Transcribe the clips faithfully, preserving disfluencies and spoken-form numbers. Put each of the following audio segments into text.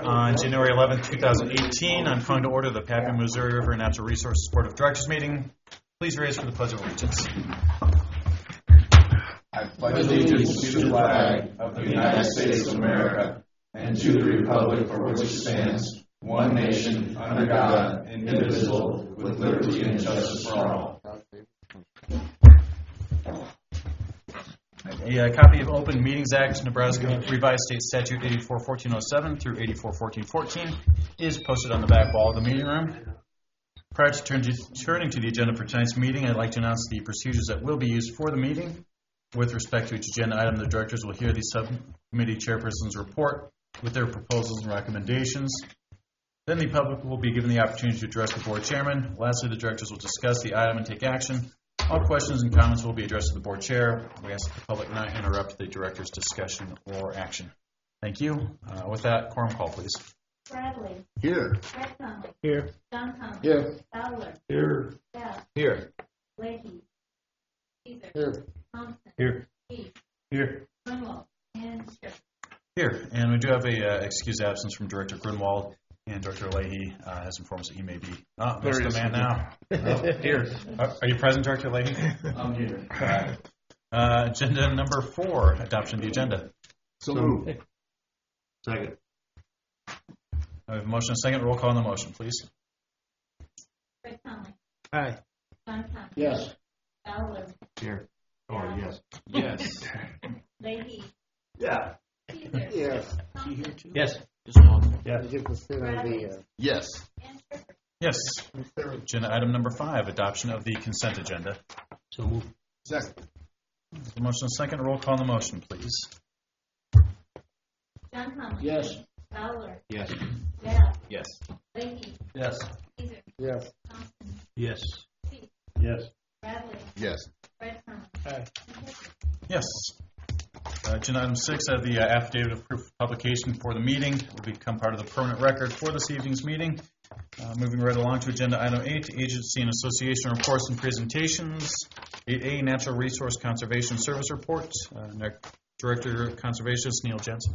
On January eleventh, two thousand eighteen, I'm calling to order the Papian Missouri River Natural Resources Board of Directors meeting. Please raise for the Pledge of Allegiance. I pledge allegiance to the flag of the United States of America and to the republic for which it stands, one nation, under God, indivisible, with liberty and justice for all. A, a copy of Open Meetings Act, Nebraska Revised State Statute eighty-four fourteen oh seven through eighty-four fourteen fourteen is posted on the back wall of the meeting room. Prior to turn to, turning to the agenda for tonight's meeting, I'd like to announce the procedures that will be used for the meeting. With respect to each agenda item, the directors will hear the subcommittee chairperson's report with their proposals and recommendations. Then the public will be given the opportunity to address the board chairman. Lastly, the directors will discuss the item and take action. All questions and comments will be addressed to the board chair. We ask that the public not interrupt the director's discussion or action. Thank you. Uh, with that, quorum call, please. Bradley. Here. Brett Conley. Here. John Conley. Here. Fowler. Here. Bell. Here. Leahy. Caesar. Here. Thompson. Here. Keith. Here. Grunwald. And Strickland. Here, and we do have a uh, excused absence from Director Grunwald, and Director Leahy uh, has informed us that he may be. Oh, there's the man now. Oh, here. Uh, are you present, Director Leahy? I'm here. All right. Uh, agenda number four, adoption of the agenda. So moved. Second. I have a motion and a second. Roll call on the motion, please. Brett Conley. Aye. John Conley. Yes. Fowler. Here. Oh, yes. Yes. Leahy. Yeah. Caesar. Yes. Thompson. Yes. Yes. Bradley. Yes. And Strickland. Yes. Agenda item number five, adoption of the consent agenda. So move. Second. The motion and a second. Roll call on the motion, please. John Conley. Yes. Fowler. Yes. Bell. Yes. Leahy. Yes. Caesar. Yes. Thompson. Yes. Keith. Yes. Bradley. Yes. Brett Conley. Aye. And Strickland. Yes. Uh, agenda item six, I have the uh, affidavit of proof of publication for the meeting. It will become part of the permanent record for this evening's meeting. Uh, moving right along to agenda item eight, agency and association reports and presentations. eight A, Natural Resource Conservation Service Report. Uh, Director of Conservationist Neil Jensen.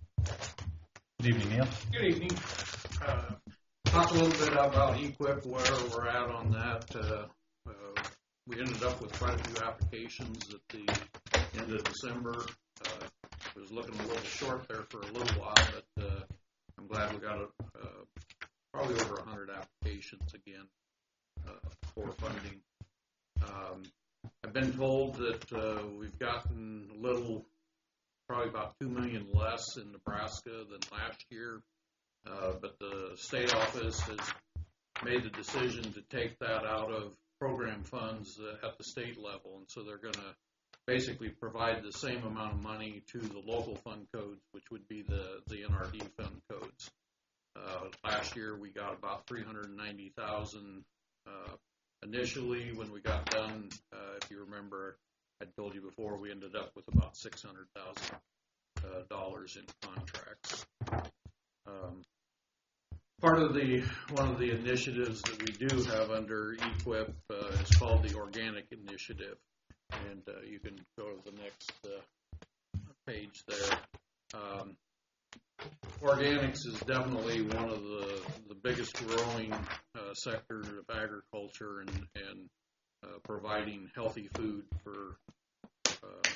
Good evening, Neil. Good evening. Uh, talk a little bit about E Q I P, where we're at on that. Uh, uh, we ended up with quite a few applications at the end of December. Uh, it was looking a little short there for a little while, but uh, I'm glad we got a, uh, probably over one hundred applications again uh, for funding. Um, I've been told that uh, we've gotten a little, probably about two million dollars less in Nebraska than last year, uh, but the state office has made the decision to take that out of program funds uh, at the state level, and so they're going to basically provide the same amount of money to the local fund codes, which would be the, the N R D fund codes. Uh, last year we got about three hundred ninety thousand dollars uh, initially. When we got done, uh, if you remember, I told you before, we ended up with about six hundred thousand dollars uh, in contracts. Um, part of the, one of the initiatives that we do have under E Q I P uh, is called the Organic Initiative. And uh, you can go to the next uh, page there. Um, organics is definitely one of the, the biggest growing uh, sectors of agriculture and, and uh, providing healthy food for uh,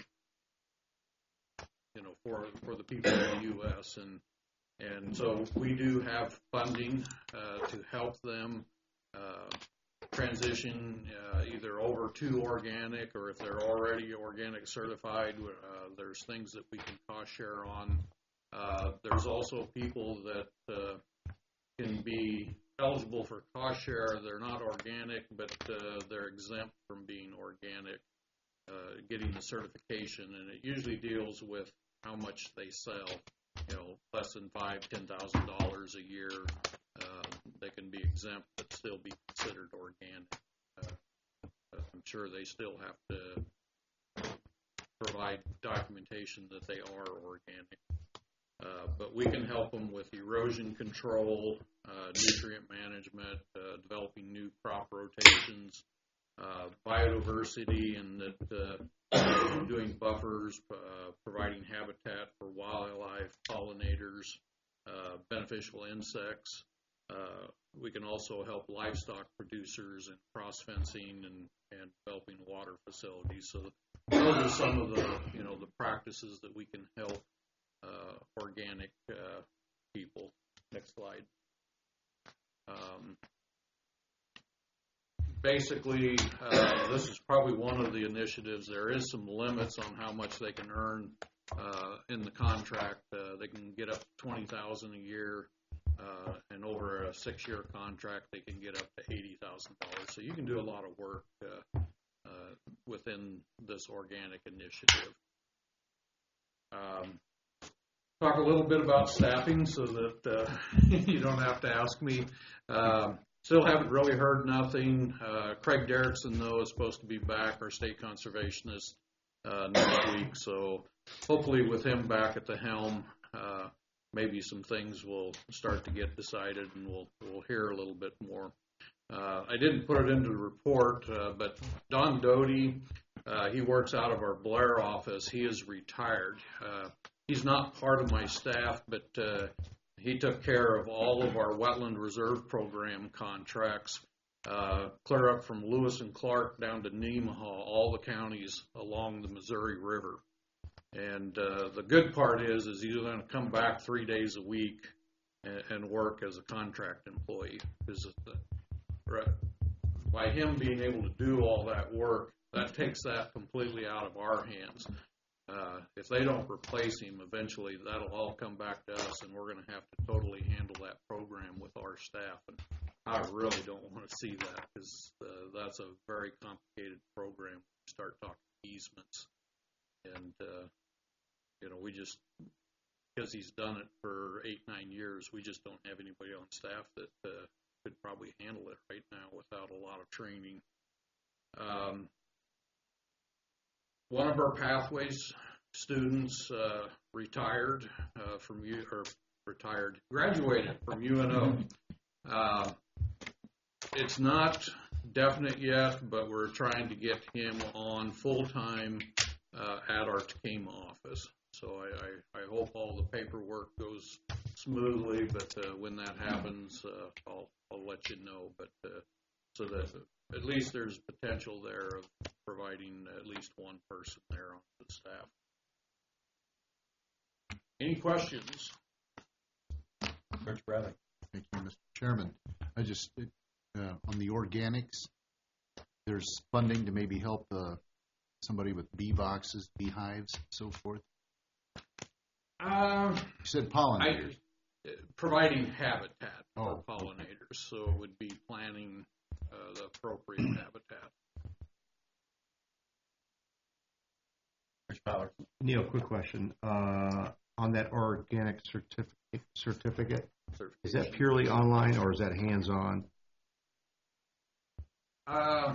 you know for for the people in the U S and and so we do have funding uh, to help them uh, transition uh, either over to organic, or if they're already organic certified, uh, there's things that we can cost share on. Uh, there's also people that uh, can be eligible for cost share. They're not organic, but uh, they're exempt from being organic, uh, getting the certification, and it usually deals with how much they sell. You know, less than five, ten thousand dollars a year. Uh, they can be exempt but still be considered organic. Uh, I'm sure they still have to provide documentation that they are organic. Uh, but we can help them with erosion control, uh, nutrient management, uh, developing new crop rotations, uh, biodiversity, and that uh, doing buffers, uh, providing habitat for wildlife, pollinators, uh, beneficial insects. Uh, we can also help livestock producers in cross fencing and, and developing water facilities. So those are some of the, you know, the practices that we can help uh, organic uh, people. Next slide. Um, basically, uh, this is probably one of the initiatives. There is some limits on how much they can earn uh, in the contract. Uh, they can get up to twenty thousand dollars a year. Uh, and over a six-year contract, they can get up to eighty thousand dollars. So you can do a lot of work uh, uh, within this organic initiative. Um, talk a little bit about staffing so that uh, you don't have to ask me. Uh, still haven't really heard nothing. Uh, Craig Derrickson, though, is supposed to be back, our state conservationist, uh, next week. So hopefully with him back at the helm, uh, maybe some things will start to get decided, and we'll we'll hear a little bit more. Uh, I didn't put it into the report, uh, but Don Doty, uh, he works out of our Blair office. He is retired. Uh, he's not part of my staff, but uh, he took care of all of our wetland reserve program contracts, uh, clear up from Lewis and Clark down to Nemaha, all the counties along the Missouri River. And uh, the good part is, is he's going to come back three days a week and, and work as a contract employee. Because right, by him being able to do all that work, that takes that completely out of our hands. Uh, if they don't replace him, eventually that'll all come back to us, and we're going to have to totally handle that program with our staff. And I really don't want to see that, because uh, that's a very complicated program. Start talking easements. And, uh, you know, we just, because he's done it for eight, nine years, we just don't have anybody on staff that uh, could probably handle it right now without a lot of training. Um, one of our Pathways students uh, retired uh, from U, or retired, graduated from U N O. Uh, it's not definite yet, but we're trying to get him on full-time Uh, at our Tacoma office. So I, I, I hope all the paperwork goes smoothly, but uh, when that happens, uh, I'll, I'll let you know. But uh, so that at least there's potential there of providing at least one person there on the staff. Any questions? Coach Bradley. Thank you, Mister Chairman. I just, uh, on the organics, there's funding to maybe help uh, somebody with bee boxes, beehives, so forth. Um, You said pollinators. I, providing habitat Oh, for pollinators, so it would be planting uh, the appropriate habitat. Coach Fowler. Neil, quick question. Uh, on that organic certificate, certificate, is that purely online or is that hands-on? Uh,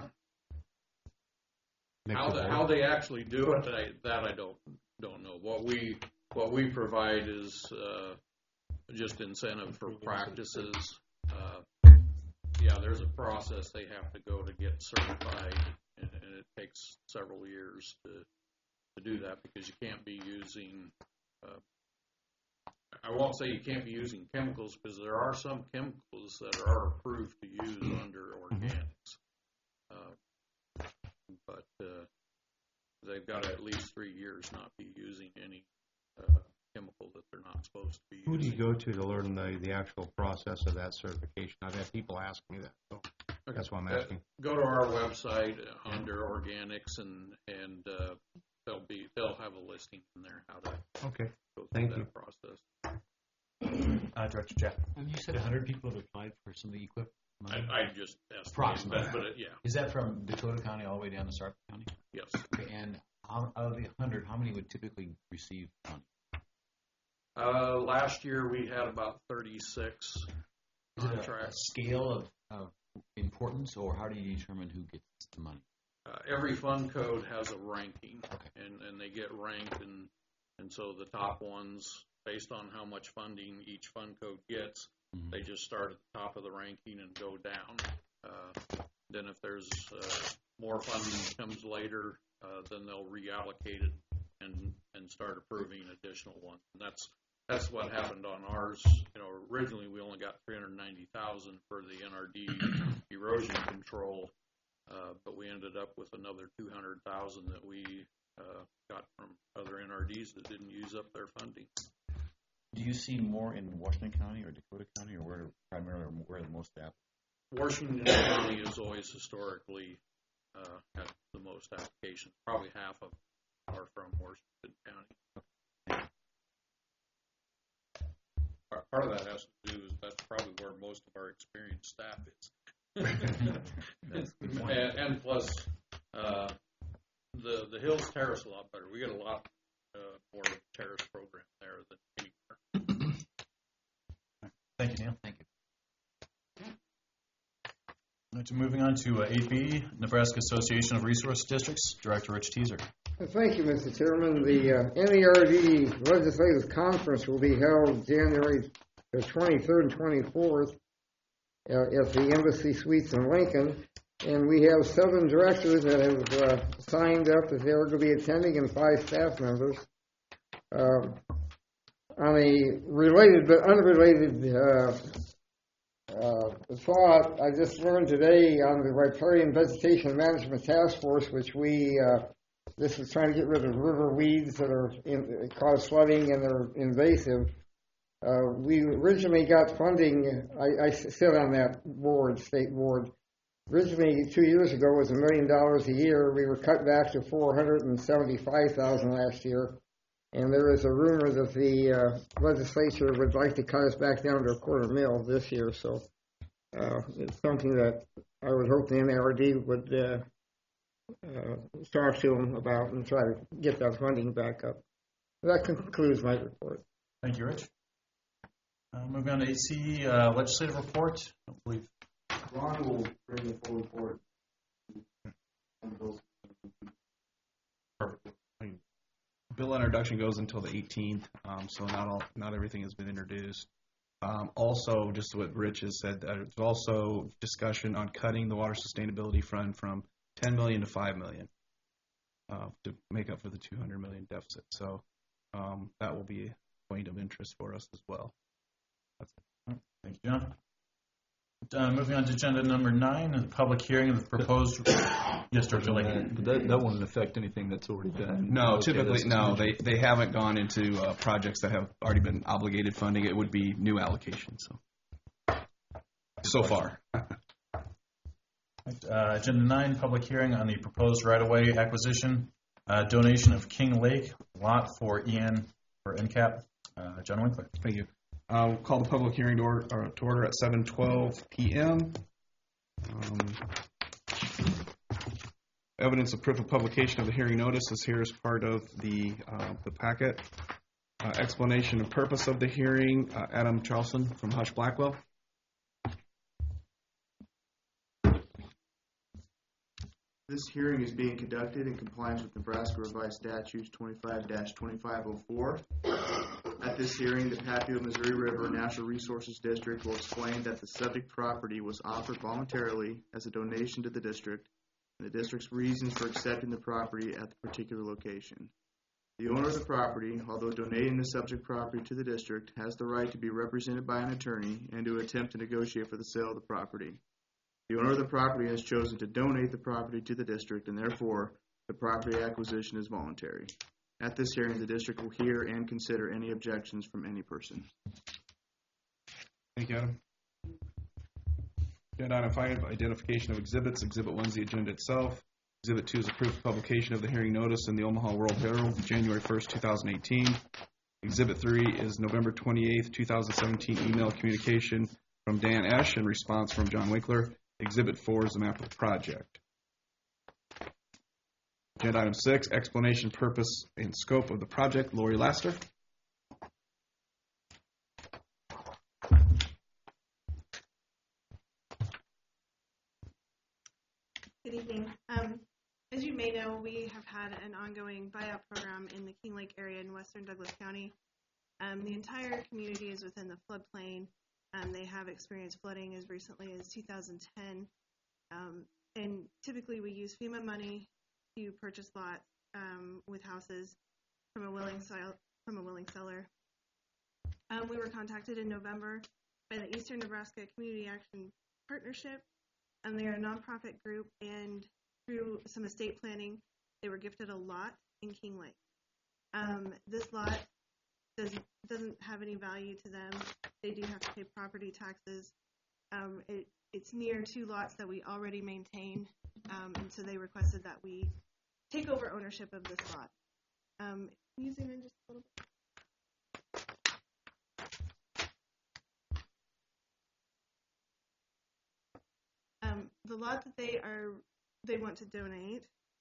Mix How of the, both? how they actually do it, I, that I don't don't know. What we what we provide is uh, just incentive for practices. Uh, yeah, there's a process they have to go to get certified, and, and it takes several years to to do that, because you can't be using. Uh, I won't say you can't be using chemicals, because there are some chemicals that are approved to use under organics. Uh, but uh, they've got to at least three years not be using any uh, chemical that they're not supposed to be using. Who do you go to to learn the, the actual process of that certification? I've had people ask me that, so Okay. that's why I'm Uh, asking. go to our website uh, under organics, and and uh, they'll be they'll have a listing in there how to Okay. go through Thank that you. process. Uh, Director Jeff. And you said one hundred people have applied for some of the equip I, money? I just estimated Approximately. that, but it, yeah, Is that from Dakota County all the way down to Sarpy County? yes. Okay, and how, out of the one hundred, how many would typically receive money? Uh, last year we had about thirty-six Is it a- a contracts. scale of, of importance, or how do you determine who gets the money? Uh, every fund code has a ranking, Okay. and, and they get ranked, and and so the top ones, based on how much funding each fund code gets, Mhm. they just start at the top of the ranking and go down. Uh, then if there's uh, more funding comes later, uh, then they'll reallocate it and and start approving additional ones. And that's that's what happened on ours. You know, originally we only got three hundred ninety thousand for the N R D erosion control, uh, but we ended up with another two hundred thousand that we uh, got from other N R Ds that didn't use up their funding. Do you see more in Washington County or Dakota County, or where primarily where the most app? Washington County has always historically uh, had the most applications. Probably half of them are from Washington County. Part part of that has to do is that's probably where most of our experienced staff is. and, and plus, uh, the the Hills Terrace a lot better. We get a lot uh, more terrace program there than anywhere. Thank you, Neil. Thank you. All right, so moving on to uh, eight B, Nebraska Association of Resource Districts, Director Rich Teaser. Thank you, Mister Chairman. The uh, N E R D Legislative Conference will be held January the twenty-third and twenty-fourth uh, at the Embassy Suites in Lincoln. And we have seven directors that have uh, signed up that they're going to be attending and five staff members. Uh, on a related but unrelated uh, uh, thought, I just learned today on the Riparian Vegetation Management Task Force, which we, uh, this is trying to get rid of river weeds that are in, cause flooding and they're invasive. Uh, we originally got funding, I, I sit on that board, state board. Originally, two years ago, was a million dollars a year. We were cut back to four hundred seventy-five thousand dollars last year. And there is a rumor that the uh, legislature would like to cut us back down to a quarter mil this year. So uh, it's something that I would hope the N A R D would uh, uh, talk to them about and try to get that funding back up. That concludes my report. Thank you, Rich. Uh, moving on to eight C, uh, legislative report. I don't believe Ron will bring the full report. Perfect. Bill introduction goes until the eighteenth, um, so not all, not everything has been introduced. Um, also, just what Rich has said, uh, there's also discussion on cutting the water sustainability fund from ten million dollars to five million dollars uh, to make up for the two hundred million dollars deficit. So um, that will be a point of interest for us as well. That's it. Thank you, John. Uh, moving on to agenda number nine, the public hearing of the proposed. Yes, Director Lake. But that, that wouldn't affect anything that's already been. No, Okay, typically, that's- no. They they haven't gone into uh, projects that have already been obligated funding. It would be new allocations. So, so far. Uh, agenda nine, public hearing on the proposed right-of-way acquisition, uh, donation of King Lake lot for E N or N C A P. Uh, John Winkler. Thank you. Uh, we'll call the public hearing to order, or to order at seven twelve p.m. Um, evidence of proof of publication of the hearing notice is here as part of the uh, the packet. Uh, explanation and purpose of the hearing, uh, Adam Charlson from Hush Blackwell. This hearing is being conducted in compliance with Nebraska Revised Statutes twenty-five dash twenty-five oh four. At this hearing, the Papio Missouri River Natural Resources District will explain that the subject property was offered voluntarily as a donation to the district, and the district's reasons for accepting the property at the particular location. The owner of the property, although donating the subject property to the district, has the right to be represented by an attorney and to attempt to negotiate for the sale of the property. The owner of the property has chosen to donate the property to the district, and therefore, the property acquisition is voluntary. At this hearing, the district will hear and consider any objections from any person. Thank you, Adam. Agenda item five, identification of exhibits. Exhibit one is the agenda itself. Exhibit two is a proof of publication of the hearing notice in the Omaha World Herald, January first, two thousand eighteen. Exhibit three is November twenty-eighth, two thousand seventeen email communication from Dan Esch and response from John Winkler. Exhibit four is the map of the project. Agenda item six, explanation, purpose, and scope of the project. Lori Laster. Good evening. Um, as you may know, we have had an ongoing buyout program in the King Lake area in western Douglas County. Um, the entire community is within the floodplain. Um, they have experienced flooding as recently as two thousand ten. Um, and typically we use FEMA money to purchase lots um, with houses from a willing sell, from a willing seller. Um, we were contacted in November by the Eastern Nebraska Community Action Partnership, and they're a nonprofit group, and through some estate planning, they were gifted a lot in King Lake. Um, this lot does, doesn't have any value to them. They do have to pay property taxes. Um, it, it's near two lots that we already maintain, um, and so they requested that we take over ownership of this lot. Um, can you zoom in just a little bit? Um, the lot that they are they want to donate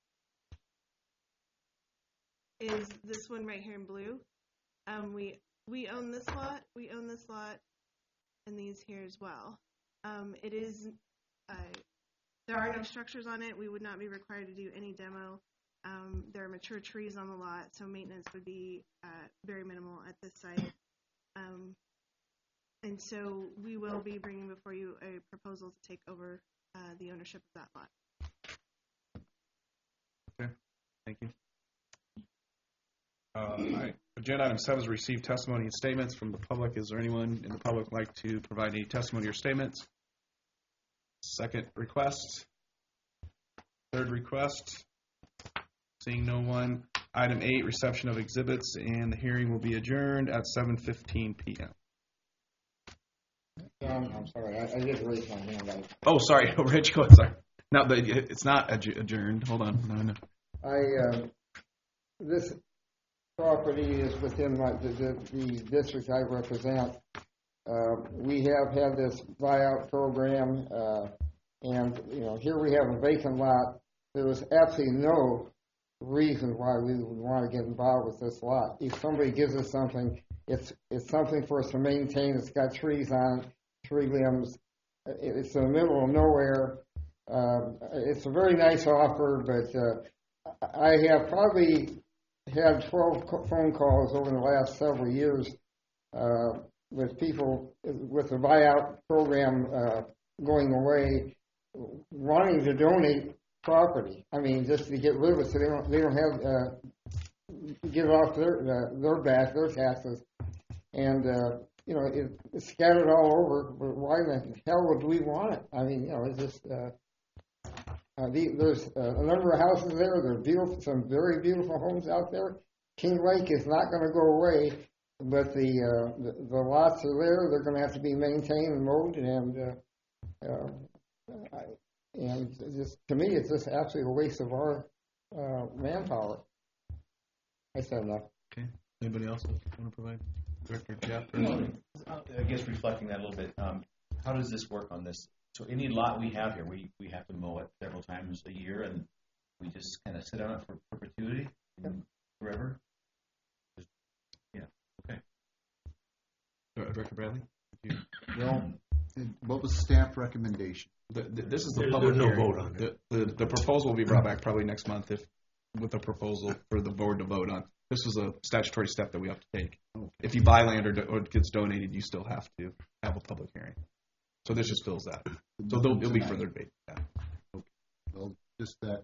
is this one right here in blue. Um, we we own this lot. We own this lot, and these here as well. Um, it is uh, there are no structures on it. We would not be required to do any demo. Um, there are mature trees on the lot, so maintenance would be uh, very minimal at this site. Um, and so we will be bringing before you a proposal to take over uh, the ownership of that lot. Okay, thank you. Uh, all right. Agenda item seven is receive testimony and statements from the public. Is there anyone in the public like to provide any testimony or statements? Second request. Third request. Seeing no one. Item eight, reception of exhibits, and the hearing will be adjourned at seven fifteen p.m. John, I'm sorry, I, I did raise my hand. I, Oh, sorry, Rich, go ahead. Sorry. No, but it's not adj- adjourned. Hold on. No, no. I uh, this property is within my, the, the, the district I represent. Uh, we have had this buyout program, uh, and you know, here we have a vacant lot. There was absolutely no reason why we would want to get involved with this lot. If somebody gives us something, it's it's something for us to maintain. It's got trees on it, tree limbs. It's in the middle of nowhere. Uh, it's a very nice offer, but uh, I have probably had twelve phone calls over the last several years uh, with people with the buyout program uh, going away, wanting to donate property. I mean, just to get rid of it, so they don't they don't have uh, give off their uh, their back their taxes, and uh, you know it, it's scattered all over. But why the hell would we want it? I mean, you know, it's just uh, uh, the, there's uh, a number of houses there. There's beautiful, some very beautiful homes out there. King Lake is not going to go away, but the, uh, the the lots are there. They're going to have to be maintained and mowed, and uh, uh, I, And just to me, it's just absolutely a waste of our uh, manpower. I said enough. Okay. Anybody else want to provide? Director Jeff? I guess reflecting that a little bit, um, how does this work on this? So any lot we have here, we, we have to mow it several times a year, and we just kind of sit on it for perpetuity, Yep. forever? Yeah, okay. Director Bradley? You, Well, what was staff recommendation? the, the, this is the There's- public there's no hearing. vote on it. The, the, the proposal will be brought back probably next month if with a proposal for the board to vote on. This was a statutory step that we have to take. Okay. If you buy land or, do, or it gets donated, you still have to have a public hearing. So this just fills that. So there'll, there'll be further debate. Yeah. Well, just that,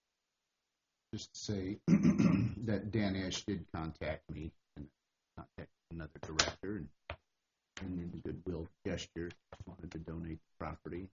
just to say that Dan Ash did contact me and contact another director and, and in a goodwill gesture wanted to donate the property.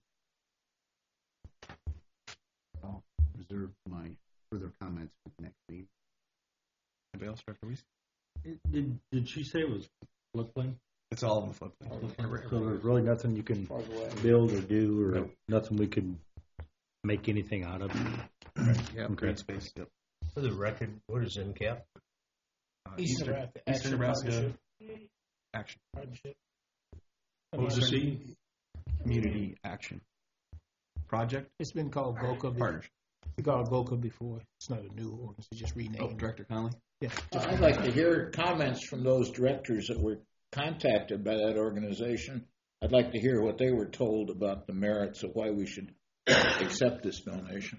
I'll reserve my further comments for the next meeting. Anybody else, Director Weiss? Did, did she say it was floodplain? It's all in the floodplain. So there's really nothing you can build or do, or No. nothing we could make anything out of? Yeah, Okay. green space. Yep. For the record, what is N C A P? Uh, Eastern Eastern, Nebraska Eastern Nebraska Action Action. What was the C? Community Action Project. It's been called VOCA. be- Partnership. It's called VOCA before. It's not a new ordinance. It's just renamed. Oh, Director Connolly. Yeah. I'd like to hear comments from those directors that were contacted by that organization. I'd like to hear what they were told about the merits of why we should accept this donation.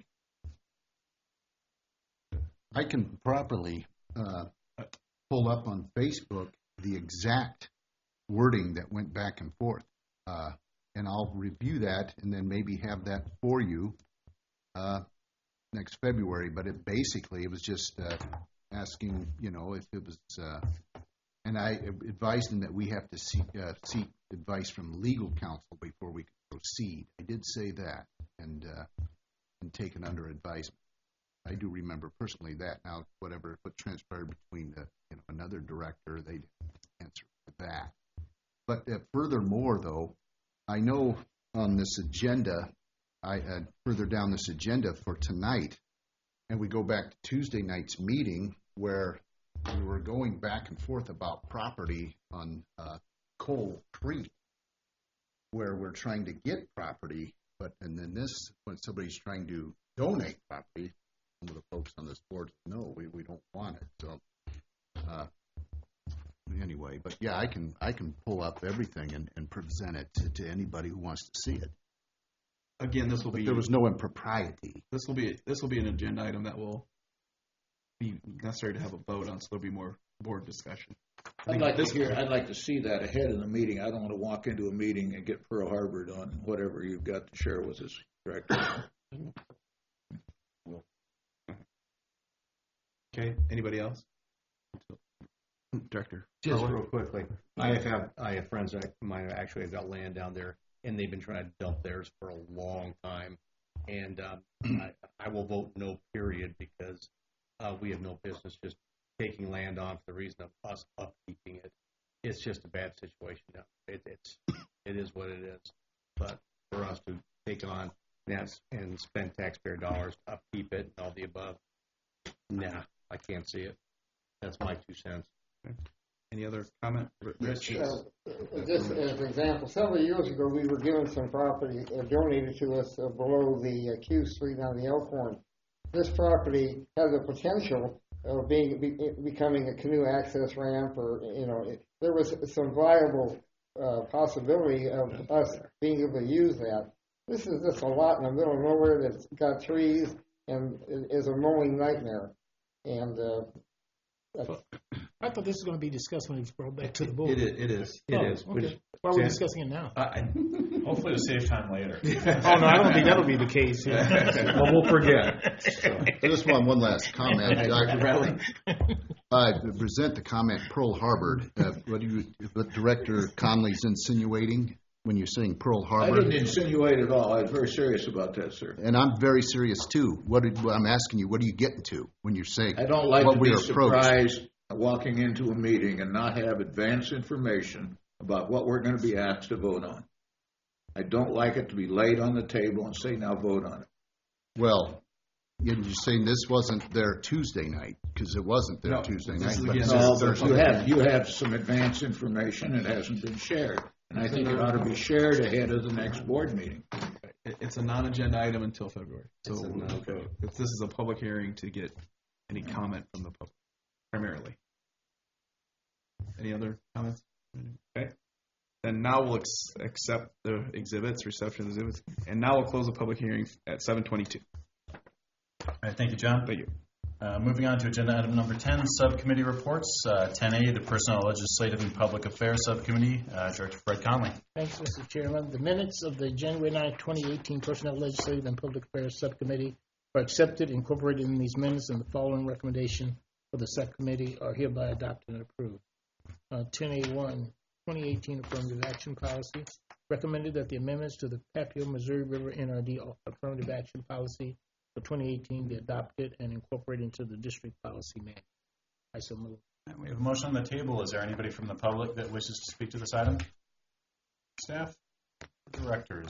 I can properly uh, pull up on Facebook the exact wording that went back and forth, uh, and I'll review that and then maybe have that for you uh, next February. But it basically it was just uh, asking, you know, if it was uh, and I advised him that we have to seek, uh, seek advice from legal counsel before we can proceed. I did say that, and, uh, and taken under advisement. I do remember personally that. Now, whatever what transpired between the, you know, another director, they didn't answer for that. But uh, furthermore, though, I know on this agenda, I uh, further down this agenda for tonight, and we go back to Tuesday night's meeting where we were going back and forth about property on uh, Coal Creek, where we're trying to get property, but and then this, when somebody's trying to donate property, some of the folks on this board said, no, we, we don't want it. So uh, anyway, but yeah, I can I can pull up everything and, and present it to, to anybody who wants to see it. Again, this will But be there was no impropriety. this will be this will be an agenda item that will be necessary to have a vote on, so there'll be more board discussion. I I'd think like this- to hear, I'd like to see that ahead of the meeting. I don't want to walk into a meeting and get Pearl Harbored on whatever you've got to share with us, Director. Okay, anybody else? Director. Just real quickly, I have, have I have friends that mine actually have got land down there, and they've been trying to dump theirs for a long time. And um, I, I will vote no, period, because uh, we have no business just taking land on for the reason of us upkeeping it. It's just a bad situation now. It, it's it is what it is. But for us to take on that and spend taxpayer dollars to upkeep it and all the above, nah, I can't see it. That's my two cents. Any other comment? Rich? Uh, Just as an example, several years ago, we were given some property uh, donated to us uh, below the uh, Q Street on the Elkhorn. This property has the potential of being be, becoming a canoe access ramp, or you know, it, there was some viable uh, possibility of us being able to use that. This is just a lot in the middle of nowhere that's got trees and is a mowing nightmare. And uh, that's, I thought this was going to be discussed when it was brought back to the board. It, it is. It oh, is. Okay. Why are we discussing it now? I, I, Hopefully to save time later. oh, no, I don't think that'll be the case. Yeah. well, we'll forget. So. I just want one last comment. I, I present the comment Pearl Harbor. Uh, what do you, what Director Conley's insinuating when you're saying Pearl I Harbor? didn't insinuate at all. I was very serious about that, sir. And I'm very serious too. What did, well, I'm asking you, what are you getting to when you're saying I don't like what to we be are approached? surprised walking into a meeting and not have advance information about what we're going to be asked to vote on. I don't like it to be laid on the table and say, now vote on it. Well, you're saying this wasn't there Tuesday night, because it wasn't there No, Tuesday this night. is but again- it's No, Thursday but you night. have, you have some advance information that hasn't been shared. And I think it ought to be shared ahead of the next board meeting. It, it's a non-agenda item until February. So It's a no-go. if this is a public hearing to get any comment from the public, primarily. Any other comments? Okay. Then now we'll ex- accept the exhibits, reception of exhibits, and now we'll close the public hearing at seven twenty-two. All right, thank you, John. Thank you. Uh, moving on to agenda item number ten, subcommittee reports. Uh, ten A, the Personnel, Legislative, and Public Affairs Subcommittee. Uh, Director Fred Conley. Thanks, Mister Chairman. The minutes of the January ninth, twenty eighteen Personnel, Legislative, and Public Affairs Subcommittee are accepted, incorporated in these minutes, and the following recommendation for the subcommittee are hereby adopted and approved. Uh, ten A one, twenty eighteen Affirmative Action Policy recommended that the amendments to the Papio Missouri River N R D Affirmative Action Policy for twenty eighteen be adopted and incorporated into the district policy manual. I so move. We have a motion on the table. Is there anybody from the public that wishes to speak to this item? Staff? Directors?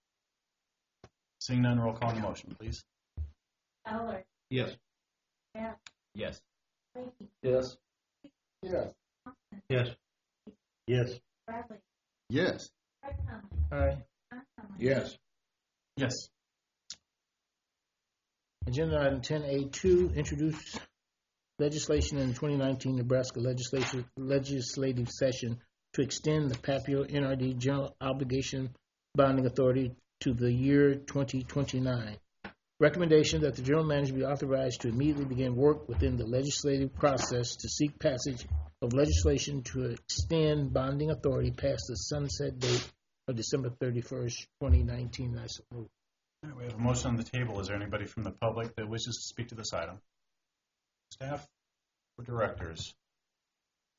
Seeing none, roll call on the motion, please. Fowler. Yes. Bass. Yes. Blakey. Yes. yes. Thompson. Yes. Yes. Bradley. Yes. Fred Conley. Aye. John Conley. Yes. Yes. Agenda item ten A two, introduce legislation in the twenty nineteen Nebraska legislature, legislative session to extend the Papio N R D General Obligation Bonding Authority to the year twenty twenty-nine. Recommendation that the general manager be authorized to immediately begin work within the legislative process to seek passage of legislation to extend bonding authority past the sunset date of December thirty-first, twenty nineteen. I so move. All right, we have a motion on the table. Is there anybody from the public that wishes to speak to this item? Staff or directors?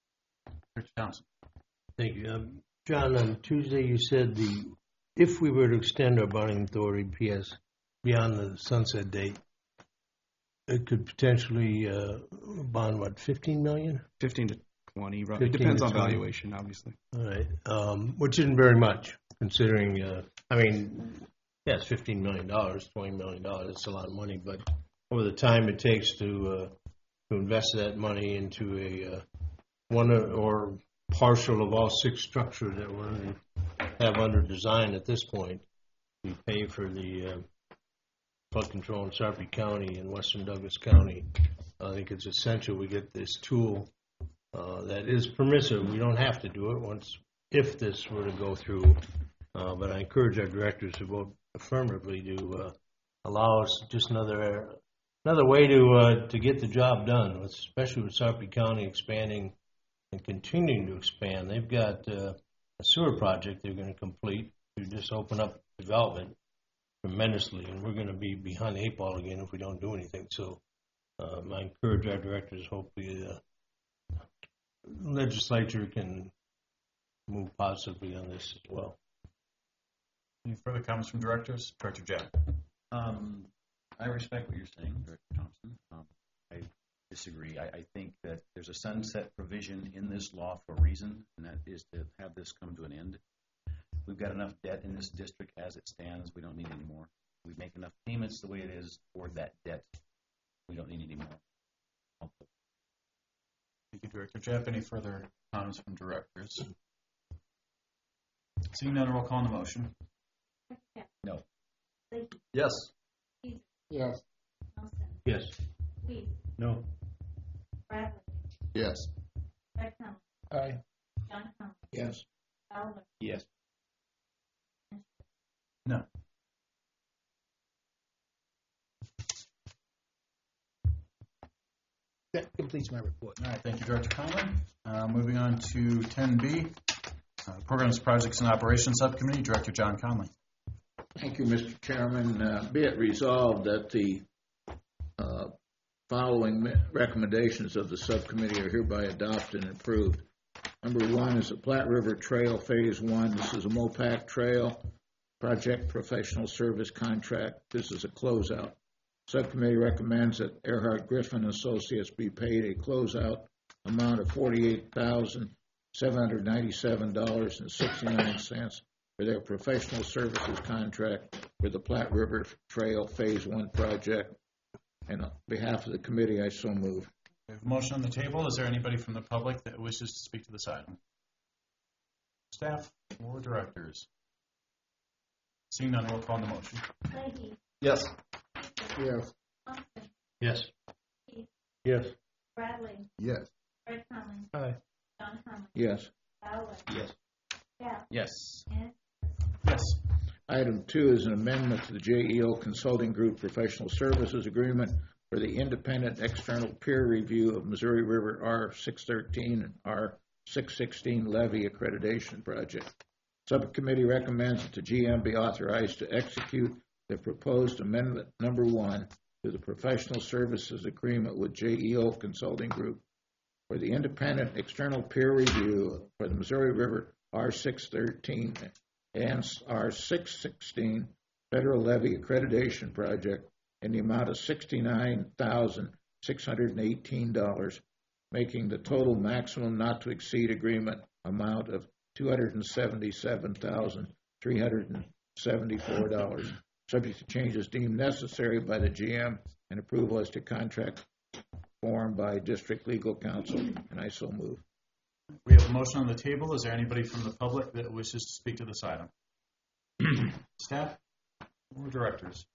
Richard Thompson. Thank you. Um, John, on Tuesday you said the if we were to extend our bonding authority P S beyond the sunset date, it could potentially uh, bond, what, fifteen million? fifteen to twenty. It fifteen depends to on twenty. valuation, obviously. All right, um, which isn't very much, considering, uh, I mean, yeah, it's fifteen million dollars, twenty million dollars, it's a lot of money, but over the time it takes to uh, to invest that money into a uh, one or partial of all six structures that we have under design at this point, we pay for the uh, flood control in Sarpy County and Western Douglas County. I think it's essential we get this tool uh, that is permissive. We don't have to do it once if this were to go through, uh, but I encourage our directors to vote affirmatively to uh, allow us just another another way to uh, to get the job done, especially with Sarpy County expanding and continuing to expand. They've got uh, a sewer project they're going to complete to just open up development tremendously, and we're going to be behind the eight ball again if we don't do anything. So um, I encourage our directors, hopefully the uh, legislature can move positively on this as well. Any further comments from directors? Director Jeff. Um, I respect what you're saying, Director Thompson. Um, I disagree. I, I think that there's a sunset provision in this law for a reason, and that is to have this come to an end. We've got enough debt in this district as it stands. We don't need any more. We make enough payments the way it is toward that debt. We don't need any more. Thank you, Director Jeff. Any further comments from directors? Seeing none, roll call on the motion. No. Yes. Yes. Yes. Reed. No. Bradley. Yes. Fred Cummings. Aye. John Cummings. Yes. Fowler. Yes. No. That completes my report. All right, thank you, Director Conley. Uh, moving on to ten B, uh, Programs, Projects, and Operations Subcommittee, Director John Conley. Thank you, Mister Chairman. Uh, be it resolved that the uh, following recommendations of the subcommittee are hereby adopted and approved. Number one is the Platte River Trail Phase One. This is a MOPAC trail project professional service contract. This is a closeout. Subcommittee recommends that Earhart Griffin Associates be paid a closeout amount of forty-eight thousand seven hundred ninety-seven dollars and sixty-nine cents for their professional services contract for the Platte River Trail Phase One project. And on behalf of the committee, I so move. We have a motion on the table. Is there anybody from the public that wishes to speak to this item? Staff or directors? Seeing none, roll call on the motion. Leahy. Yes. Yes. Thompson. Yes. Keith. Yes. Bradley. Yes. Fred Cummings. Aye. John Cummings. Yes. Fowler. Yes. Jeff. Yes. And Yes. Item two is an amendment to the J E O Consulting Group Professional Services Agreement for the independent external peer review of Missouri River R six thirteen and R six sixteen levee accreditation project. Subcommittee recommends that the G M be authorized to execute the proposed amendment number one to the professional services agreement with J E O Consulting Group for the independent external peer review for the Missouri River R six thirteen and R six sixteen federal levee accreditation project in the amount of sixty-nine thousand six hundred eighteen dollars, making the total maximum not to exceed agreement amount of two hundred seventy-seven thousand three hundred seventy-four dollars, subject to changes deemed necessary by the G M and approval as to contract formed by District Legal Counsel, and I so move. We have a motion on the table. Is there anybody from the public that wishes to speak to this item? Staff or directors?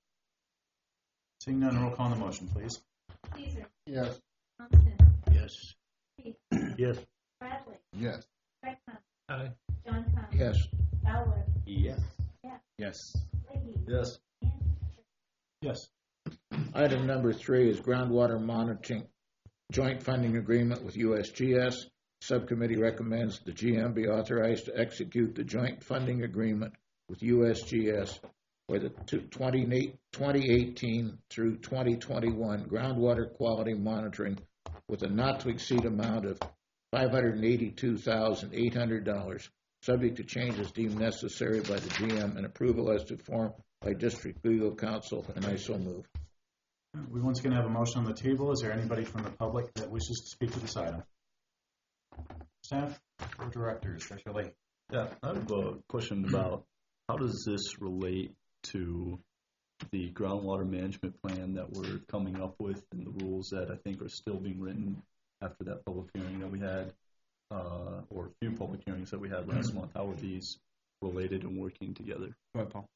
Seeing none, roll call on the motion, please. Caesar. Yes. Thompson. Yes. Keith. Yes. Bradley. Yes. Fred Cummings. Aye. John Cummings. Yes. Fowler. Yes. Jeff. Yes. Leahy. Yes. And Yes. Item number three is groundwater monitoring joint funding agreement with U S G S. Subcommittee recommends the G M be authorized to execute the joint funding agreement with U S G S for the twenty eighteen through twenty twenty-one groundwater quality monitoring with a not to exceed amount of five hundred eighty-two thousand eight hundred dollars, subject to changes deemed necessary by the G M and approval as to form by District Legal Counsel, and I so move. We once again have a motion on the table. Is there anybody from the public that wishes to speak to this item? Staff or directors, Director Lake? Yeah, I have a question about how does this relate to the groundwater management plan that we're coming up with and the rules that I think are still being written after that public hearing that we had, uh, or a few public hearings that we had last month? How are these related and working together? Go ahead, Paul.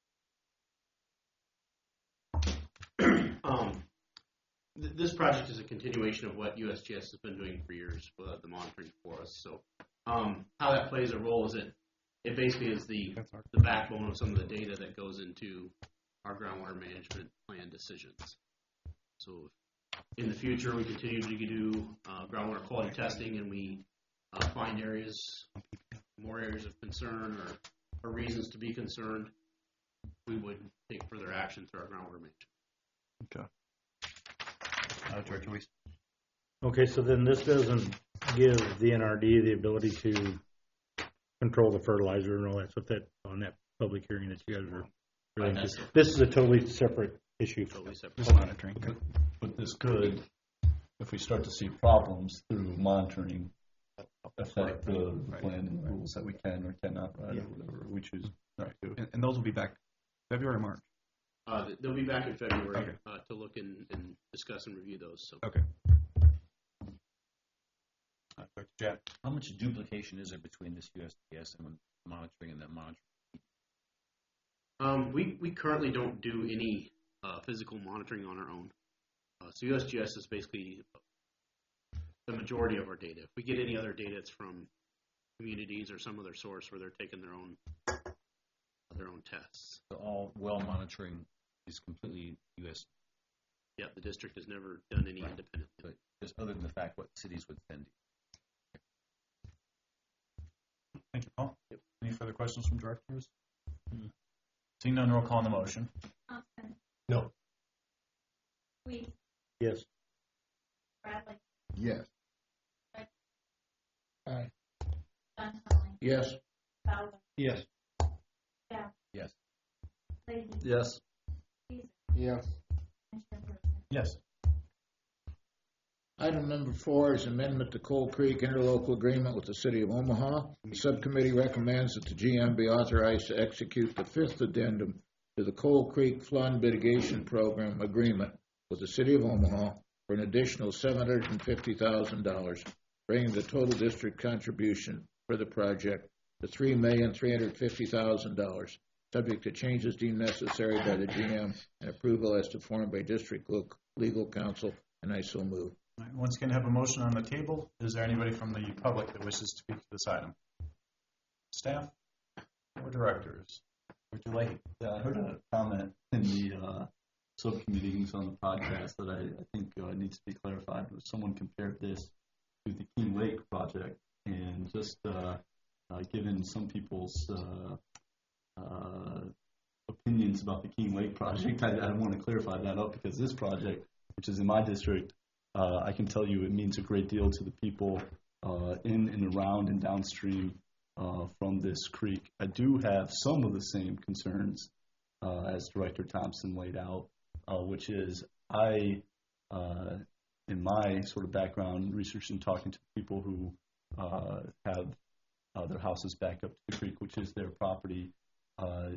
Um, th- this project is a continuation of what U S G S has been doing for years, uh, the monitoring for us. So, um, how that plays a role is it, it basically is the the backbone of some of the data that goes into our groundwater management plan decisions. So, in the future, we continue to do uh, groundwater quality testing, and we uh, find areas, more areas of concern or, or reasons to be concerned, we would take further action through our groundwater management. Okay. Uh, Director Weiss. Okay, so then this doesn't give the N R D the ability to control the fertilizer and all that stuff that on that public hearing that you guys are relating to. This is a totally separate issue. Totally separate. This monitoring. But, but this could, if we start to see problems through monitoring, affect the Right. plan and rules that we can or cannot, right, Yeah. or whatever we choose not to. And, and those will be back February or March? Uh, they'll be back in February Okay. uh, to look and, and discuss and review those. So. Okay. Uh, Director Jack. How much duplication is there between this U S G S and monitoring and that monitoring? Um, we, we currently don't do any uh, physical monitoring on our own. Uh, so U S G S is basically the majority of our data. If we get any other data, it's from communities or some other source where they're taking their own their own tests. So all well monitoring is completely U S. Yeah, the district has never done any Right. independent. But just other than the fact what cities would send you. Thank you, Paul. Yep. Any further questions from directors? Hmm. Seeing none, roll call on the motion. Thompson. No. Weiss. Yes. Bradley. Yes. Aye. Duntully. Yes. Fowler. Yes. Staff. Yes. Leahy. Yes. Caesar. Yes. And Schaefer. Yes. Item number four is amendment to Coal Creek interlocal agreement with the City of Omaha. The subcommittee recommends that the G M be authorized to execute the fifth addendum to the Coal Creek Flood Mitigation Program agreement with the City of Omaha for an additional seven hundred fifty thousand dollars, bringing the total district contribution for the project to three million three hundred fifty thousand dollars, subject to changes deemed necessary by the G M and approval as to form by District Legal Counsel, and I so move. All right, once again, have a motion on the table. Is there anybody from the public that wishes to speak to this item? Staff or directors? Director Leahy. Yeah, I heard a comment in the uh, subcommittee meetings on the podcast that I, I think uh, needs to be clarified. Someone compared this to the King Lake project, and just uh, uh, given some people's uh, uh, opinions about the King Lake project, I, I want to clarify that up because this project, which is in my district, uh, I can tell you it means a great deal to the people uh, in and around and downstream uh, from this creek. I do have some of the same concerns uh, as Director Thompson laid out, uh, which is I, uh, in my sort of background, research and talking to people who uh, have uh, their houses back up to the creek, which is their property, uh,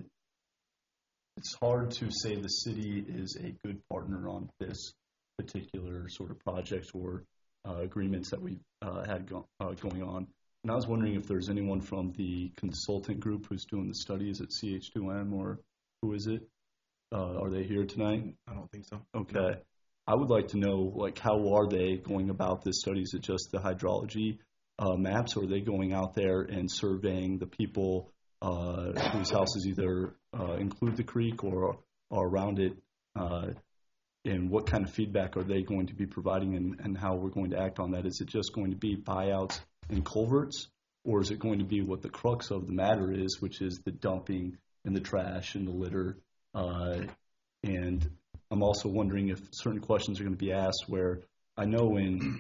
it's hard to say the city is a good partner on this particular sort of projects or uh, agreements that we uh, had go- uh, going on. And I was wondering if there's anyone from the consultant group who's doing the studies at C H two M, or who is it? Uh, are they here tonight? I don't think so. Okay. I would like to know, like, how are they going about this study? Is it just the hydrology uh, maps, or are they going out there and surveying the people uh, whose houses either uh, include the creek or are around it? Uh, and what kind of feedback are they going to be providing, and, and how we're going to act on that? Is it just going to be buyouts and culverts, or is it going to be what the crux of the matter is, which is the dumping and the trash and the litter? Uh, and I'm also wondering if certain questions are going to be asked where I know in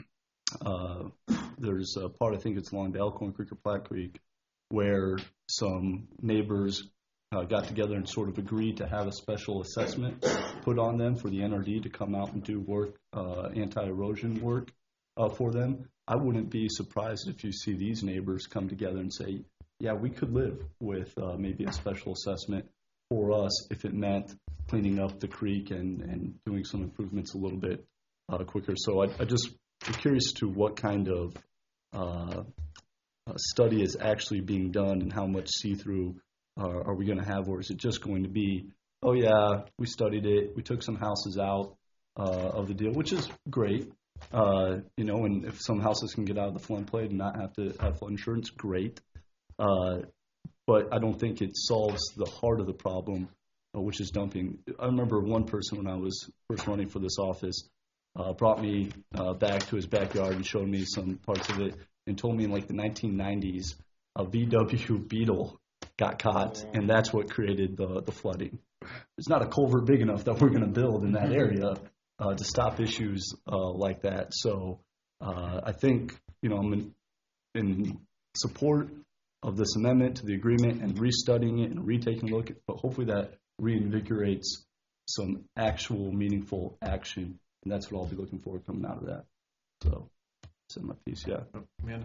uh, there's a part, I think it's along the Elkhorn Creek or Platte Creek, where some neighbors uh, got together and sort of agreed to have a special assessment put on them for the N R D to come out and do work, uh, anti-erosion work uh, for them. I wouldn't be surprised if you see these neighbors come together and say, yeah, we could live with uh, maybe a special assessment for us if it meant cleaning up the creek and, and doing some improvements a little bit uh, quicker. So I, I just am curious to what kind of uh, uh, study is actually being done and how much see-through uh, are we going to have, or is it just going to be, oh yeah, we studied it, we took some houses out uh, of the deal, which is great. Uh, you know, and if some houses can get out of the floodplain and not have to have flood insurance, great. Uh, but I don't think it solves the heart of the problem, uh, which is dumping. I remember one person when I was first running for this office uh, brought me uh, back to his backyard and showed me some parts of it and told me in like the nineteen nineties a V W Beetle got caught, and that's what created the, the flooding. It's not a culvert big enough that we're going to build in that area uh, to stop issues uh, like that. So uh, I think, you know, I'm in, in support of this amendment to the agreement and restudying it and retaking a look at, but hopefully that reinvigorates some actual meaningful action, and that's what I'll be looking forward coming out of that. So, that's my piece, yeah. Amanda?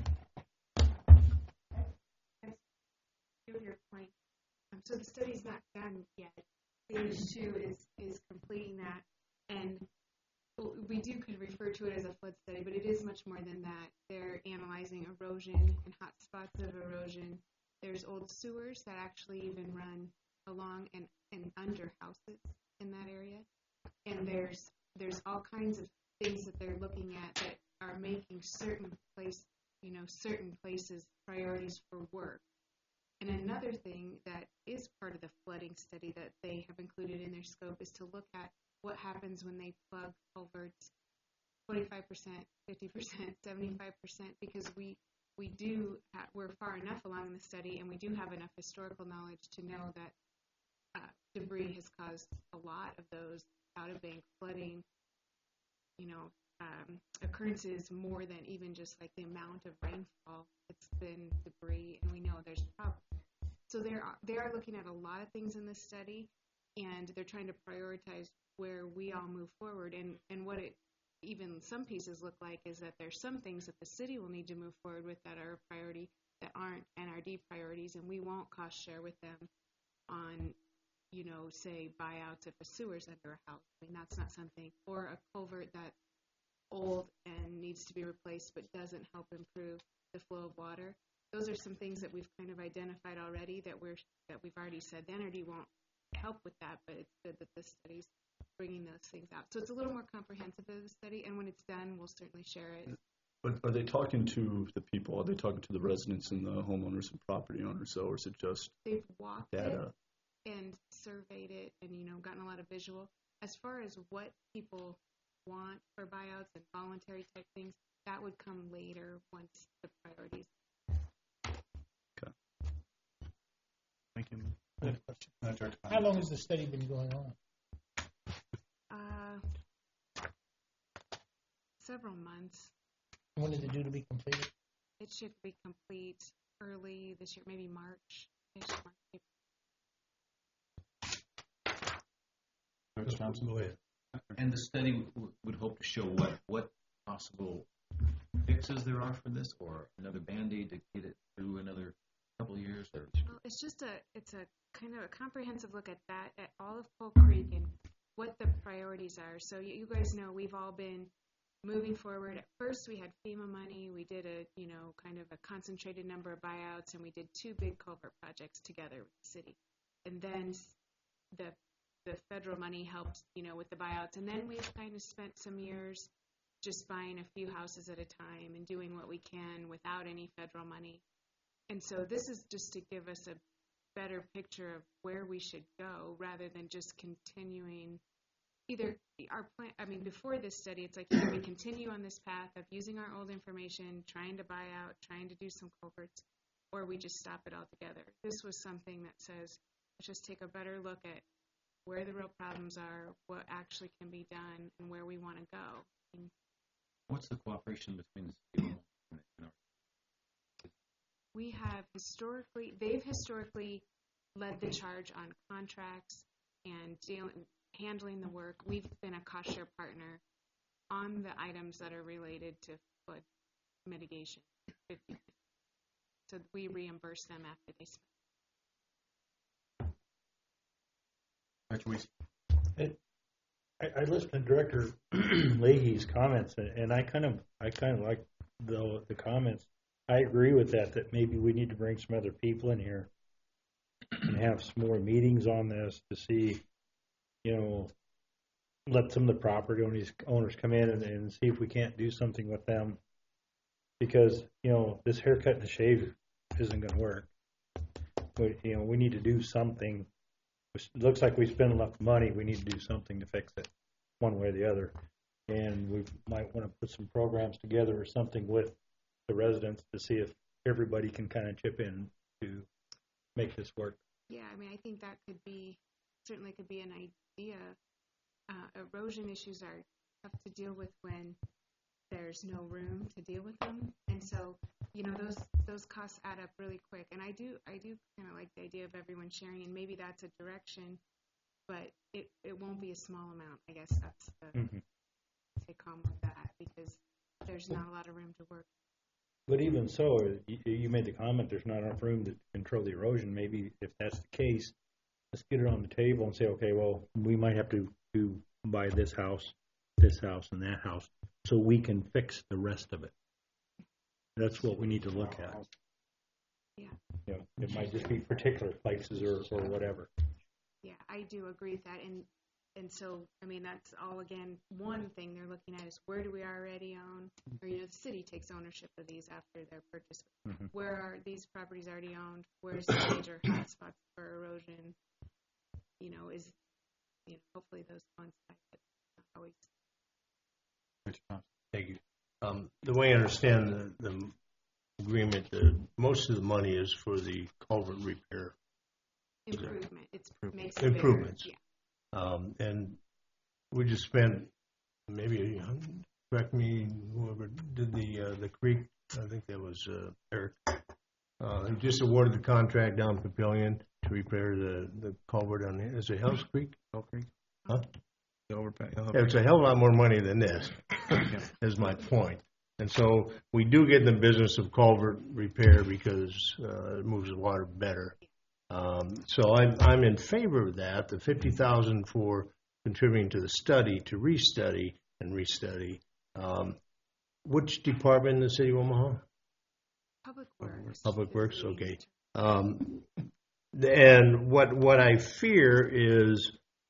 To your point, um, so the study's not done yet. Stage two is, is completing that, and we do could refer to it as a flood study, but it is much more than that. They're analyzing erosion and hot spots of erosion. There's old sewers that actually even run along and, and under houses in that area. And there's there's all kinds of things that they're looking at that are making certain place, you know, certain places priorities for work. And another thing that is part of the flooding study that they have included in their scope is to look at what happens when they plug culverts twenty-five percent, fifty percent, seventy-five percent, because we we do, ha- we're far enough along in the study and we do have enough historical knowledge to know that uh, debris has caused a lot of those out-of-bank flooding, you know, um, occurrences more than even just like the amount of rainfall. It's been debris, and we know there's a problem. So they're, they are looking at a lot of things in this study, and they're trying to prioritize where we all move forward. And, and what it even some pieces look like is that there's some things that the city will need to move forward with that are a priority that aren't N R D priorities, and we won't cost share with them on, you know, say buyouts if a sewer's under a house. I mean, that's not something, or a culvert that's old and needs to be replaced but doesn't help improve the flow of water. Those are some things that we've kind of identified already that we're that we've already said the N R D won't help with that, but it's good that this study's bringing those things out. So it's a little more comprehensive of the study, and when it's done, we'll certainly share it. But are they talking to the people? Are they talking to the residents and the homeowners and property owners, or is it just They've walked data? it and surveyed it and, you know, gotten a lot of visual. As far as what people want for buyouts and voluntary type things, that would come later once the priorities. Okay. Thank you. How long has the study been going on? Uh, several months. When is it due to be completed? It should be complete early this year, maybe March. Coach Thompson, go ahead. And the study w- would hope to show what, what possible fixes there are for this, or another Band-Aid to get it through another couple of years, or Well, it's just a, it's a kind of a comprehensive look at that, at all of Coal Creek and what the priorities are. So you, you guys know we've all been moving forward. At first we had FEMA money. We did a, you know, kind of a concentrated number of buyouts, and we did two big culvert projects together with the city. And then the the federal money helped, you know, with the buyouts. And then we've kind of spent some years just buying a few houses at a time and doing what we can without any federal money. And so this is just to give us a better picture of where we should go rather than just continuing either our plan. I mean, before this study, it's like either we continue on this path of using our old information, trying to buy out, trying to do some culverts, or we just stop it altogether. This was something that says, let's just take a better look at where the real problems are, what actually can be done, and where we want to go. And What's the cooperation between the city and the We have historically, they've historically led the charge on contracts and dealing, handling the work. We've been a cost share partner on the items that are related to flood mitigation. So we reimburse them after they spend. It, I, I listened to Director Leahy's comments, and I kind of, I kind of like the the comments. I agree with that. That maybe we need to bring some other people in here and have some more meetings on this to see, you know, let some of the property owners owners come in and, and see if we can't do something with them. Because, you know, this haircut and the shave isn't going to work. But, you know, we need to do something. It looks like we spend enough money. We need to do something to fix it one way or the other. And we might want to put some programs together or something with the residents to see if everybody can kind of chip in to make this work. Yeah, I mean, I think that could be, certainly could be an idea. Uh, erosion issues are tough to deal with when there's no room to deal with them, and so, you know, those those costs add up really quick. And I do I do kind of like the idea of everyone sharing, and maybe that's a direction, but it, it won't be a small amount. I guess that's the Mm-hmm. take home with that, because there's not a lot of room to work. But even so, you, you made the comment there's not enough room to control the erosion. Maybe if that's the case, let's get it on the table and say, okay, well, we might have to, to buy this house, this house, and that house, so we can fix the rest of it. That's what we need to look at. Yeah. You know, it might just be particular places or, or whatever. Yeah, I do agree with that. And and so, I mean, that's all, again, one thing they're looking at is where do we already own? Or, you know, the city takes ownership of these after their purchase. Mm-hmm. Where are these properties already owned? Where's the major hotspots for erosion? You know, is, you know, hopefully those funds always. Thank you. Um, the way I understand the, the agreement, uh, most of the money is for the culvert repair. Improvement. It's makes it bigger. Improvements. Yeah. Um, and we just spent maybe, correct me, whoever did the uh, the creek, I think that was uh, Eric, uh, who just awarded the contract down Papillion to repair the, the culvert on the, is it Hell's Creek? Hell Creek? Huh? The overpass. Yeah, it's a hell of a lot more money than this, is my point. And so we do get in the business of culvert repair because uh, it moves the water better. Um, so I'm, I'm in favor of that, the fifty thousand dollars for contributing to the study, to restudy and restudy. Um, which department in the city of Omaha? Public Works. Public Works, okay. Um, and what what I fear is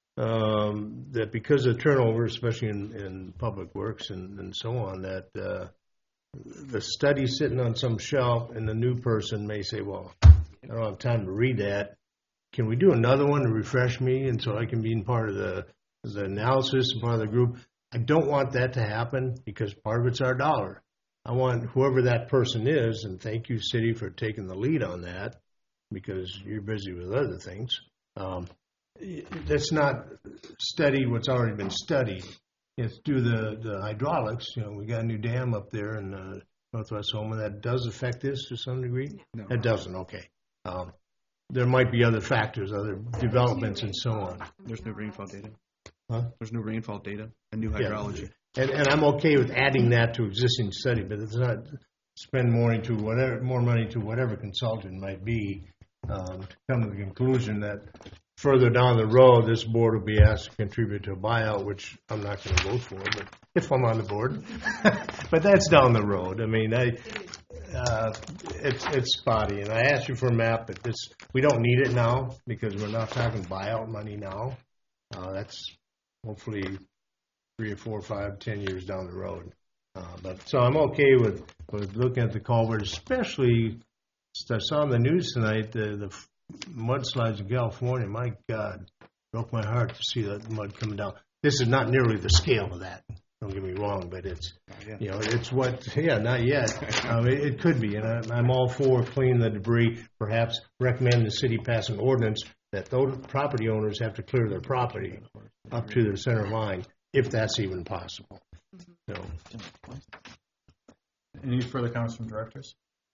um, that because of turnover, especially in, in Public Works and, and so on, that uh, the study's sitting on some shelf and the new person may say, well, I don't have time to read that. Can we do another one to refresh me and so I can be in part of the, the analysis and part of the group? I don't want that to happen because part of it's our dollar. I want whoever that person is, and thank you, City, for taking the lead on that because you're busy with other things. Um, let's not study what's already been studied. Let's do the, the hydraulics. You know, we got a new dam up there in uh, Northwest Homa that does affect this to some degree. No. It doesn't. Okay. Um, there might be other factors, other developments, and so on. There's no rainfall data. Huh? There's no rainfall data. A new hydrology. Yeah. And, and I'm okay with adding that to existing study, but it's not spend more into whatever more money to whatever consultant might be um, to come to the conclusion that further down the road this board will be asked to contribute to a buyout, which I'm not going to vote for, but if I'm on the board. But that's down the road. I mean, I. Uh, it's it's spotty, and I asked you for a map, but this we don't need it now because we're not talking buyout money now. Uh, that's hopefully three or four, five, ten years down the road. Uh, but so I'm okay with, with looking at the culvert, especially I saw on the news tonight the, the mudslides in California. My God, broke my heart to see that mud coming down. This is not nearly the scale of that. Don't get me wrong, but it's, you know, it's what, yeah, not yet. Um, it, it could be, and I, I'm all for cleaning the debris, perhaps recommend the city pass an ordinance that those property owners have to clear their property up to the center line, if that's even possible. So, Any further comments from directors?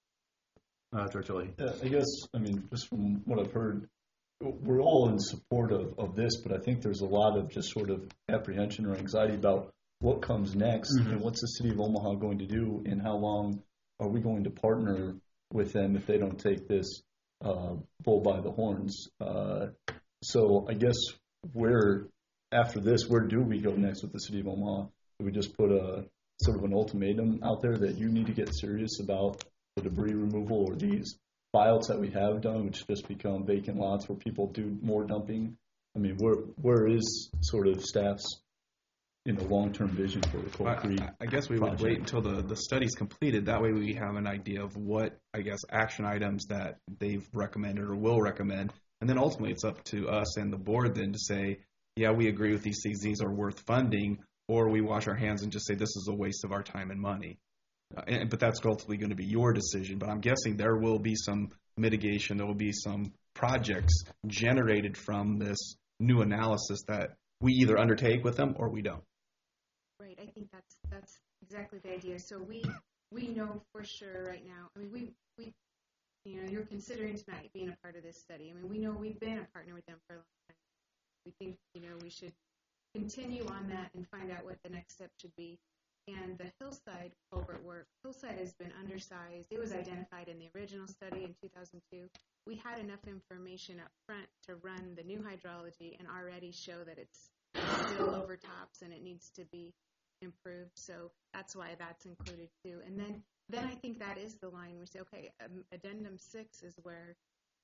Uh, Director Leahy. Yeah, I guess, I mean, just from what I've heard, we're all in support of, of this, but I think there's a lot of just sort of apprehension or anxiety about what comes next Mm-hmm. and what's the city of Omaha going to do and how long are we going to partner with them if they don't take this uh, bull by the horns. Uh, so I guess where, after this, where do we go next with the city of Omaha? Do we just put a sort of an ultimatum out there that you need to get serious about the debris removal or these buyouts that we have done, which just become vacant lots where people do more dumping? I mean, where where is sort of staff's, you know, long-term vision for the Coal I, Creek I- I guess we project? would wait until the, the study's completed. That way we have an idea of what, I guess, action items that they've recommended or will recommend. And then ultimately it's up to us and the board then to say, yeah, we agree with these things, these are worth funding, or we wash our hands and just say this is a waste of our time and money. Uh, and, but that's ultimately going to be your decision. But I'm guessing there will be some mitigation, there will be some projects generated from this new analysis that we either undertake with them or we don't. Right, I think that's that's exactly the idea. So we we know for sure right now. I mean, we we you know you're considering tonight being a part of this study. I mean, we know we've been a partner with them for a long time. We think you know we should continue on that and find out what the next step should be. And the Hillside culvert work, Hillside has been undersized. It was identified in the original study in two thousand two. We had enough information up front to run the new hydrology and already show that it's still overtops and it needs to be improved. So that's why that's included too. And then, then I think that is the line we say, okay, um, addendum six is where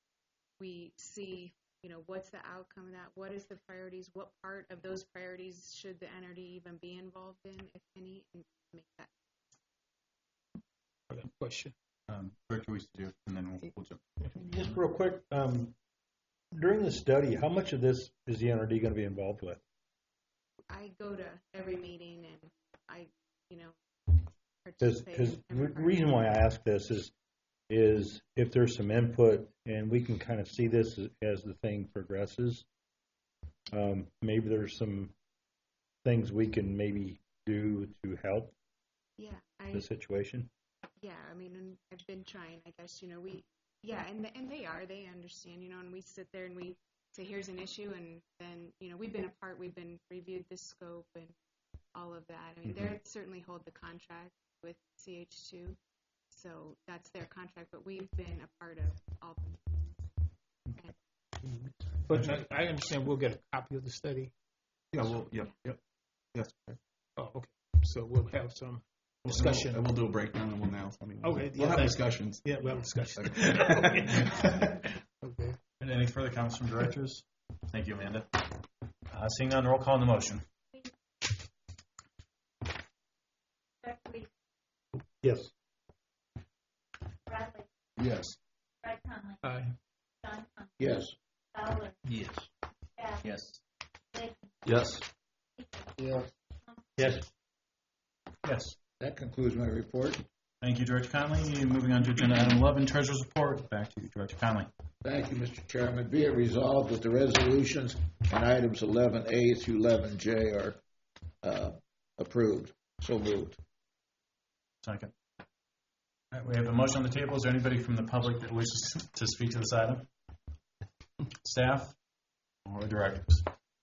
we see, you know, what's the outcome of that? What is the priorities? What part of those priorities should the N R D even be involved in, if any, and make that. Question. Um, Director Weiss, do, and then we'll, we'll jump. Just real quick, um, during the study, how much of this is the N R D going to be involved with? I go to every meeting and I, you know, Because participate. in the every part. reason why I ask this is is if there's some input and we can kind of see this as, as the thing progresses, um, maybe there's some things we can maybe do to help Yeah, I, the situation. yeah, I mean, and I've been trying, I guess, you know, we, yeah, and, and they are, they understand, you know, and we sit there and we say, here's an issue, and then, you know, we've been a part, we've been reviewed the scope and all of that. I mean, Mhm. they certainly hold the contract with C H two, so that's their contract, but we've been a part of all. But I- I understand we'll get a copy of the study. Yeah, well, yep, yep. Yes. Oh, okay. So we'll have some discussion. And we'll do a breakdown and we'll now. I mean, Okay, we'll yeah, have thanks. discussions. Yeah, we'll have discussions. Okay. And any further comments from directors? Thank you, Amanda. Uh, seeing none, roll call on the motion. Yes. Bradley. Yes. Fred Conley. Aye. John Conley. Yes. Fowler. yes. Bass. Yes. Blakey. Yes. Yes. Yes. Yes. That concludes my report. Thank you, Director Conley. Moving on to agenda item eleven, Treasurer's Report. Back to you, Director Conley. Thank you, Mister Chairman. Be it resolved that the resolutions and items eleven A through eleven J are uh, approved. So moved. Second. All right, we have a motion on the table. Is there anybody from the public that wishes to speak to this item? Staff or directors?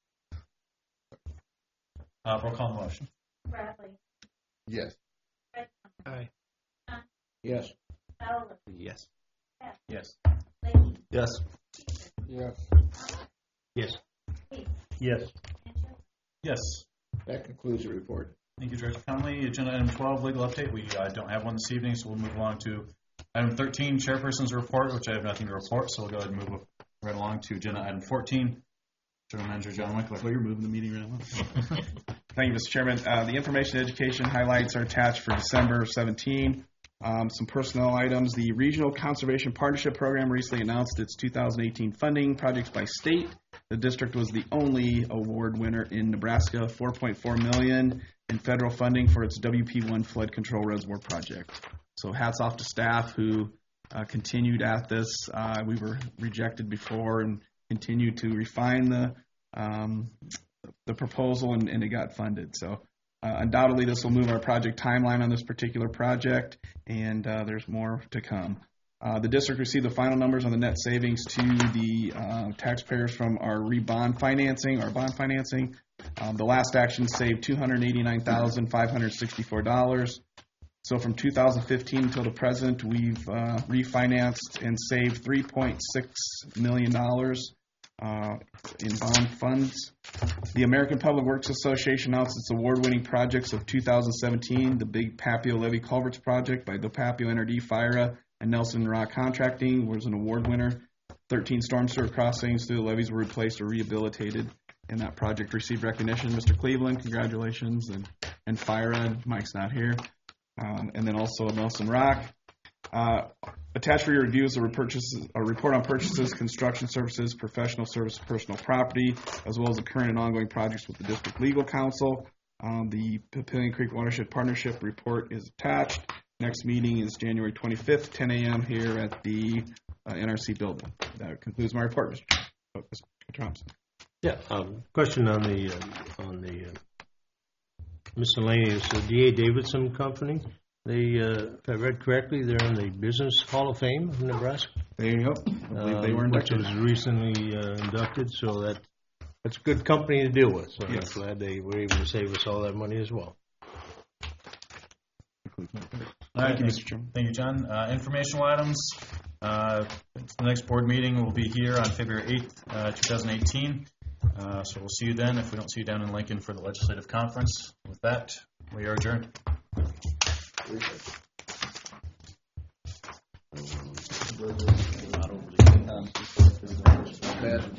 Uh, roll call on the motion. Bradley. Yes. Fred Conley. Aye. John Yes. Fowler. Yes. Bass. Yes. Blakey. Yes. Yes. Yes. Weiss. Yes. And Jones. Yes. That concludes the report. Thank you, Director Conley. Agenda item twelve, legal update. We uh, don't have one this evening, so we'll move along to item thirteen, chairperson's report, which I have nothing to report, so we'll go ahead and move right along to agenda item fourteen. General Manager John Winkler. Well, you're moving the meeting right along. Thank you, Mister Chairman. Uh, the information education highlights are attached for December seventeenth. Um, some personnel items. The Regional Conservation Partnership Program recently announced its two thousand eighteen funding projects by state. The district was the only award winner in Nebraska, four point four million dollars in federal funding for its W P one flood control reservoir project. So hats off to staff who uh, continued at this. Uh, we were rejected before and continued to refine the um, the proposal, and, and it got funded. So Uh, undoubtedly, this will move our project timeline on this particular project, and uh, there's more to come. Uh, the district received the final numbers on the net savings to the uh, taxpayers from our rebond financing, our bond financing. Um, the last action saved two hundred eighty-nine thousand five hundred sixty-four dollars. So from two thousand fifteen until the present, we've uh, refinanced and saved three point six million dollars uh, in bond funds. The American Public Works Association announced its award-winning projects of two thousand seventeen, the Big Papio Levee Culverts Project by DePapio N R D, FIRA, and Nelson Rock Contracting was an award winner. thirteen storm sewer crossings through the levees were replaced or rehabilitated, and that project received recognition. Mister Cleveland, congratulations, and, and FIRA, Mike's not here. Um, and then also Nelson Rock. Uh, attached for your review is a, repurchases, a report on purchases, construction services, professional services, personal property, as well as the current and ongoing projects with the District Legal Counsel. Um, the Papillion Creek Watershed Partnership report is attached. Next meeting is January twenty-fifth, ten a.m. here at the uh, N R C building. That concludes my report, Mister Oh, Mister Thompson. Yeah. Um, question on the uh, on the uh, miscellaneous uh, D A Davidson Company. They, uh, if I read correctly, they're in the Business Hall of Fame of Nebraska. There you go. I believe they were um, which inducted. was recently uh, inducted, so that that's a good company to deal with. So Yes. I'm glad they were able to save us all that money as well. All right, Mister Chairman. Thank you, John. Uh, informational items. Uh, the next board meeting will be here on February eighth, uh, twenty eighteen. Uh, so we'll see you then if we don't see you down in Lincoln for the legislative conference. With that, we are adjourned. Not overly